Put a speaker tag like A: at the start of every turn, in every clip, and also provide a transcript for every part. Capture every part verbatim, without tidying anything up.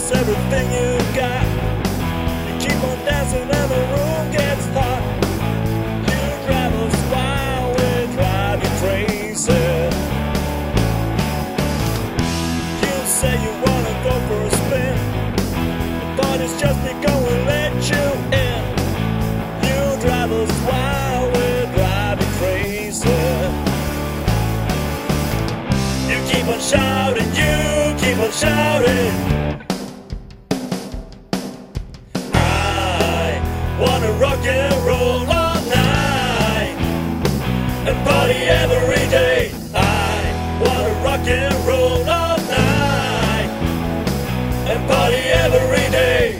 A: us everything you got. You keep on dancing and the room gets hot. You drive us wild, we drive you crazy. You say you wanna go for a spin, but it's just because we let you in. You drive us wild, we drive you crazy. You keep on shouting, you keep on shouting. Wanna rock and roll all night and party every day. I wanna rock and roll all night and party every day.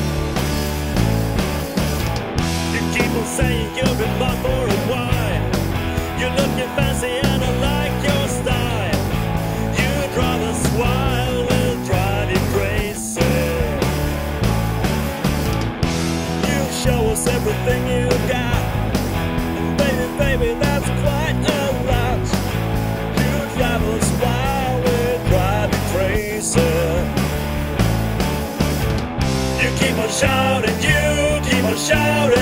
A: You keep on saying you've been bought for a while. You're looking fancy and I like your style. You drive us wild, we'll drive you crazy. Show us everything you got, and baby, baby, that's quite a lot. You drive us wild, we drive you crazy. You keep on shouting, you keep on shouting.